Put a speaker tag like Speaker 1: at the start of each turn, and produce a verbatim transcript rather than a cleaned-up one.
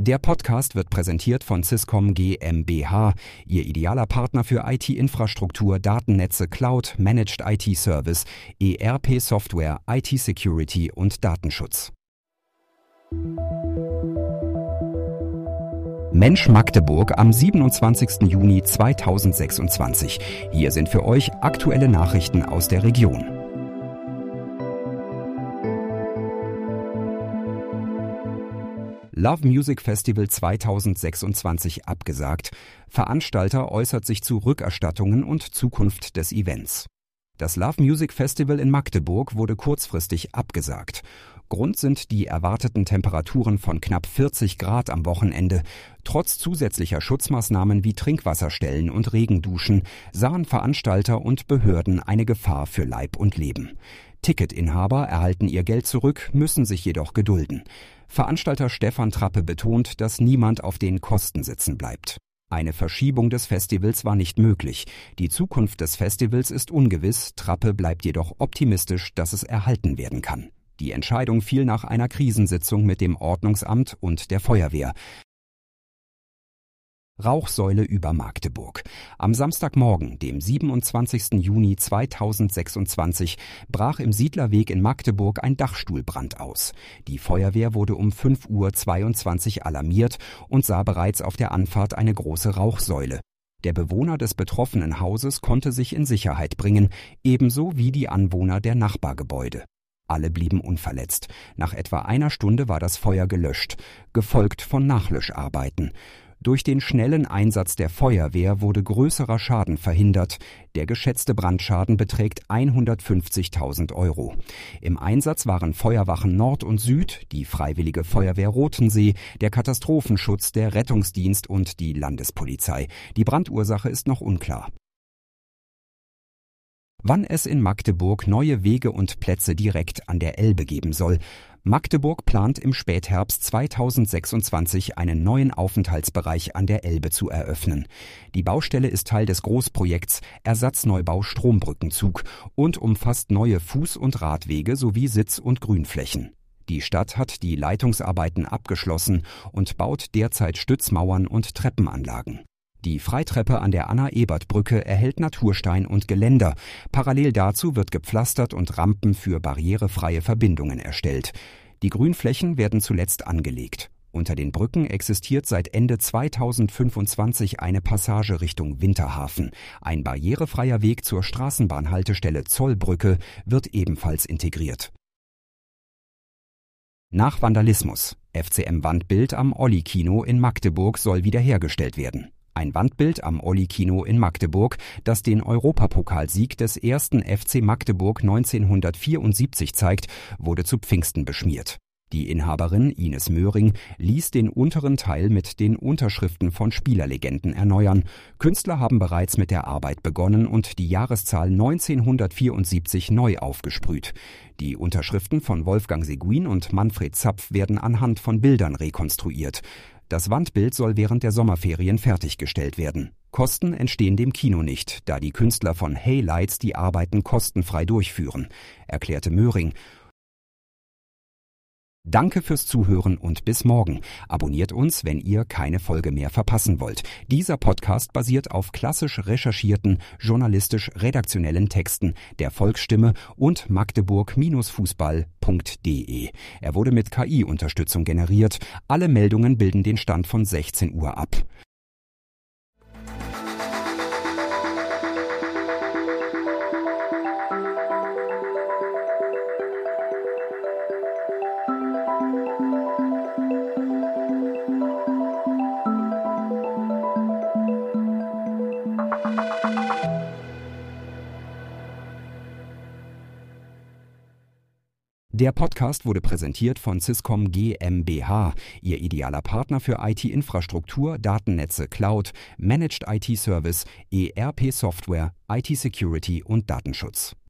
Speaker 1: Der Podcast wird präsentiert von Swisscom GmbH, Ihr idealer Partner für I T-Infrastruktur, Datennetze, Cloud, Managed I T-Service, E R P-Software, I T-Security und Datenschutz. Mensch Magdeburg am siebenundzwanzigsten Juni zweitausendsechsundzwanzig. Hier sind für euch aktuelle Nachrichten aus der Region. Love Music Festival zweitausendsechsundzwanzig abgesagt. Veranstalter äußert sich zu Rückerstattungen und Zukunft des Events. Das Love Music Festival in Magdeburg wurde kurzfristig abgesagt. Grund sind die erwarteten Temperaturen von knapp vierzig Grad am Wochenende. Trotz zusätzlicher Schutzmaßnahmen wie Trinkwasserstellen und Regenduschen sahen Veranstalter und Behörden eine Gefahr für Leib und Leben. Ticketinhaber erhalten ihr Geld zurück, müssen sich jedoch gedulden. Veranstalter Stefan Trappe betont, dass niemand auf den Kosten sitzen bleibt. Eine Verschiebung des Festivals war nicht möglich. Die Zukunft des Festivals ist ungewiss, Trappe bleibt jedoch optimistisch, dass es erhalten werden kann. Die Entscheidung fiel nach einer Krisensitzung mit dem Ordnungsamt und der Feuerwehr. Rauchsäule über Magdeburg. Am Samstagmorgen, dem siebenundzwanzigsten Juni zweitausendsechsundzwanzig, brach im Siedlerweg in Magdeburg ein Dachstuhlbrand aus. Die Feuerwehr wurde um fünf Uhr zweiundzwanzig alarmiert und sah bereits auf der Anfahrt eine große Rauchsäule. Der Bewohner des betroffenen Hauses konnte sich in Sicherheit bringen, ebenso wie die Anwohner der Nachbargebäude. Alle blieben unverletzt. Nach etwa einer Stunde war das Feuer gelöscht, gefolgt von Nachlöscharbeiten. Durch den schnellen Einsatz der Feuerwehr wurde größerer Schaden verhindert. Der geschätzte Brandschaden beträgt hundertfünfzigtausend Euro. Im Einsatz waren Feuerwachen Nord und Süd, die Freiwillige Feuerwehr Rotensee, der Katastrophenschutz, der Rettungsdienst und die Landespolizei. Die Brandursache ist noch unklar. Wann es in Magdeburg neue Wege und Plätze direkt an der Elbe geben soll. Magdeburg plant im Spätherbst zweitausendsechsundzwanzig einen neuen Aufenthaltsbereich an der Elbe zu eröffnen. Die Baustelle ist Teil des Großprojekts Ersatzneubau Strombrückenzug und umfasst neue Fuß- und Radwege sowie Sitz- und Grünflächen. Die Stadt hat die Leitungsarbeiten abgeschlossen und baut derzeit Stützmauern und Treppenanlagen. Die Freitreppe an der Anna-Ebert-Brücke erhält Naturstein und Geländer. Parallel dazu wird gepflastert und Rampen für barrierefreie Verbindungen erstellt. Die Grünflächen werden zuletzt angelegt. Unter den Brücken existiert seit Ende zweitausendfünfundzwanzig eine Passage Richtung Winterhafen. Ein barrierefreier Weg zur Straßenbahnhaltestelle Zollbrücke wird ebenfalls integriert. Nach Vandalismus. F C M-Wandbild am Olli-Kino in Magdeburg soll wiederhergestellt werden. Ein Wandbild am Olli-Kino in Magdeburg, das den Europapokalsieg des ersten F C Magdeburg neunzehnhundertvierundsiebzig zeigt, wurde zu Pfingsten beschmiert. Die Inhaberin Ines Möhring ließ den unteren Teil mit den Unterschriften von Spielerlegenden erneuern. Künstler haben bereits mit der Arbeit begonnen und die Jahreszahl neunzehnhundertvierundsiebzig neu aufgesprüht. Die Unterschriften von Wolfgang Seguin und Manfred Zapf werden anhand von Bildern rekonstruiert. Das Wandbild soll während der Sommerferien fertiggestellt werden. Kosten entstehen dem Kino nicht, da die Künstler von Haylights die Arbeiten kostenfrei durchführen, erklärte Möhring. Danke fürs Zuhören und bis morgen. Abonniert uns, wenn ihr keine Folge mehr verpassen wollt. Dieser Podcast basiert auf klassisch recherchierten, journalistisch-redaktionellen Texten der Volksstimme und magdeburg Fußball punkt de. Er wurde mit K I-Unterstützung generiert. Alle Meldungen bilden den Stand von sechzehn Uhr ab. Der Podcast wurde präsentiert von Swisscom GmbH, Ihr idealer Partner für I T-Infrastruktur, Datennetze, Cloud, Managed I T-Service, E R P-Software, I T-Security und Datenschutz.